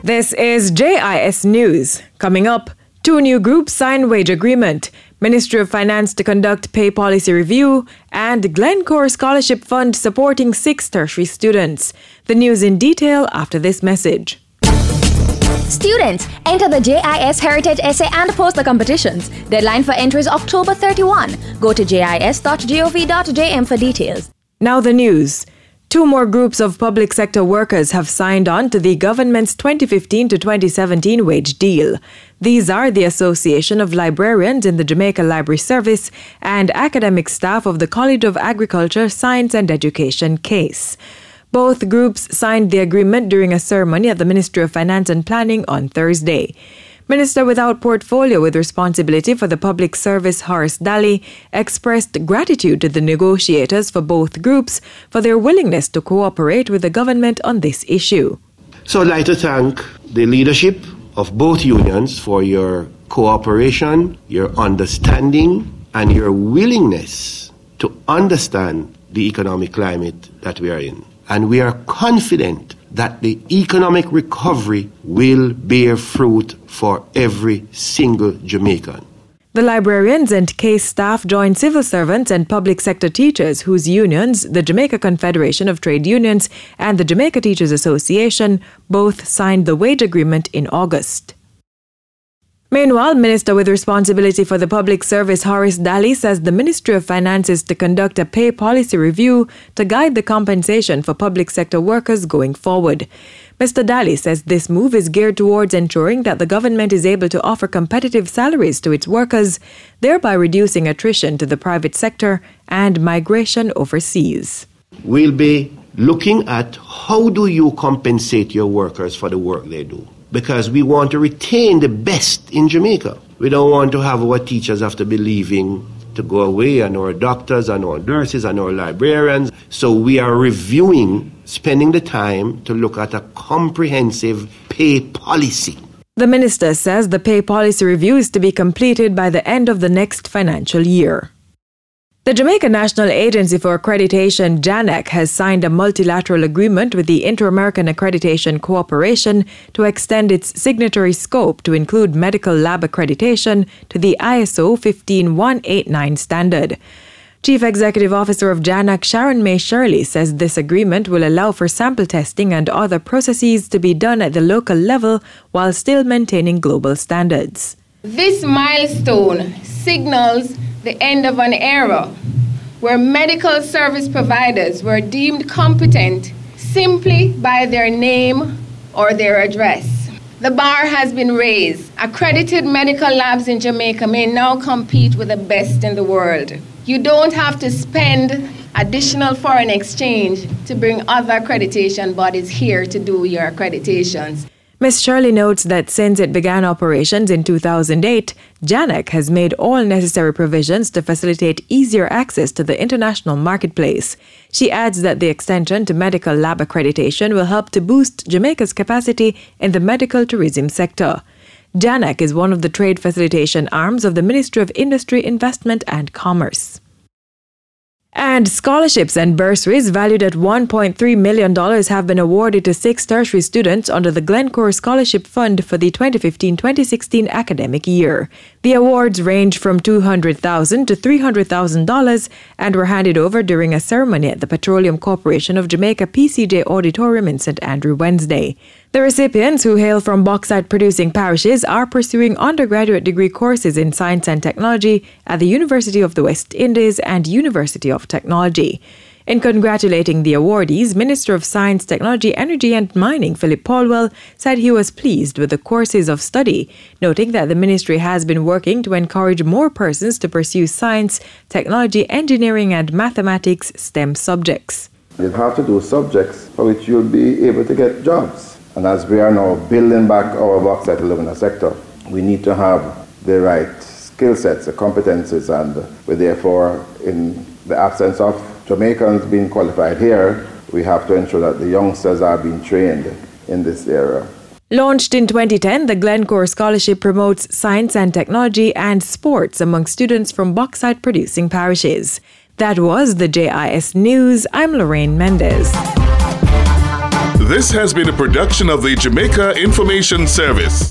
This is JIS News. Coming up, 2 new groups sign wage agreement, Ministry of Finance to conduct pay policy review, and Glencore Scholarship Fund supporting 6 tertiary students. The news in detail after this message. Students, enter the JIS Heritage Essay and Poster competitions. Deadline for entry is October 31. Go to jis.gov.jm for details. Now the news. 2 more groups of public sector workers have signed on to the government's 2015 to 2017 wage deal. These are the Association of Librarians in the Jamaica Library Service and academic staff of the College of Agriculture, Science and Education, CASE. Both groups signed the agreement during a ceremony at the Ministry of Finance and Planning on Thursday. Minister without portfolio with responsibility for the public service, Horace Daly, expressed gratitude to the negotiators for both groups for their willingness to cooperate with the government on this issue. So I'd like to thank the leadership of both unions for your cooperation, your understanding, and your willingness to understand the economic climate that we are in. And we are confident that the economic recovery will bear fruit for every single Jamaican. The librarians and CASE staff join civil servants and public sector teachers whose unions, the Jamaica Confederation of Trade Unions and the Jamaica Teachers Association, both signed the wage agreement in August. Meanwhile, Minister with responsibility for the public service, Horace Daly, says the Ministry of Finance is to conduct a pay policy review to guide the compensation for public sector workers going forward. Mr. Daly says this move is geared towards ensuring that the government is able to offer competitive salaries to its workers, thereby reducing attrition to the private sector and migration overseas. We'll be looking at how do you compensate your workers for the work they do, because we want to retain the best in Jamaica. We don't want to have our teachers have to be leaving to go away, and our doctors and our nurses and our librarians. So we are reviewing, spending the time to look at a comprehensive pay policy. The minister says the pay policy review is to be completed by the end of the next financial year. The Jamaica National Agency for Accreditation, JANAC, has signed a multilateral agreement with the Inter-American Accreditation Cooperation to extend its signatory scope to include medical lab accreditation to the ISO 15189 standard. Chief Executive Officer of JANAC, Sharon May Shirley, says this agreement will allow for sample testing and other processes to be done at the local level while still maintaining global standards. This milestone signals the end of an era where medical service providers were deemed competent simply by their name or their address. The bar has been raised. Accredited medical labs in Jamaica may now compete with the best in the world. You don't have to spend additional foreign exchange to bring other accreditation bodies here to do your accreditations. Ms. Shirley notes that since it began operations in 2008, JANAC has made all necessary provisions to facilitate easier access to the international marketplace. She adds that the extension to medical lab accreditation will help to boost Jamaica's capacity in the medical tourism sector. JANAC is one of the trade facilitation arms of the Ministry of Industry, Investment and Commerce. And scholarships and bursaries valued at $1.3 million have been awarded to 6 tertiary students under the Glencore Scholarship Fund for the 2015-2016 academic year. The awards range from $200,000 to $300,000 and were handed over during a ceremony at the Petroleum Corporation of Jamaica PCJ Auditorium in St. Andrew Wednesday. The recipients, who hail from bauxite-producing parishes, are pursuing undergraduate degree courses in science and technology at the University of the West Indies and University of Technology. In congratulating the awardees, Minister of Science, Technology, Energy and Mining Philip Paulwell said he was pleased with the courses of study, noting that the ministry has been working to encourage more persons to pursue science, technology, engineering and mathematics STEM subjects. You have to do subjects for which you'll be able to get jobs. And as we are now building back our bauxite alumina sector, we need to have the right skill sets, the competencies, and we therefore, in the absence of Jamaicans being qualified here, we have to ensure that the youngsters are being trained in this area. Launched in 2010, the Glencore Scholarship promotes science and technology and sports among students from bauxite-producing parishes. That was the JIS News. I'm Lorraine Mendez. This has been a production of the Jamaica Information Service.